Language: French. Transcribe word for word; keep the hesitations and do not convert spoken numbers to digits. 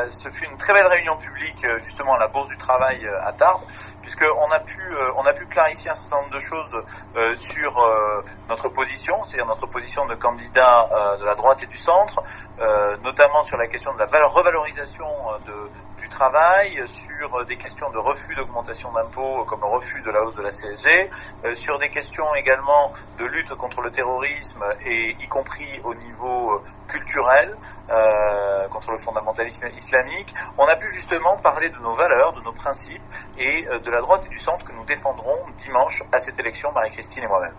euh, ce fut une très belle réunion publique euh, justement à la Bourse du Travail euh, à Tarbes, puisqu'on a pu euh, on a pu clarifier un certain nombre de choses euh, sur euh, notre position, c'est-à-dire notre position de candidat euh, de la droite et du centre, euh, notamment sur la question de la valeur, revalorisation euh, de du travail, sur des questions de refus d'augmentation d'impôts comme le refus de la hausse de la C S G, euh, sur des questions également de lutte contre le terrorisme et y compris au niveau culturel, euh, contre le fondamentalisme islamique. On a pu justement parler de nos valeurs, de nos principes et euh, de la droite et du centre que nous défendrons dimanche à cette élection, Marie-Christine et moi-même.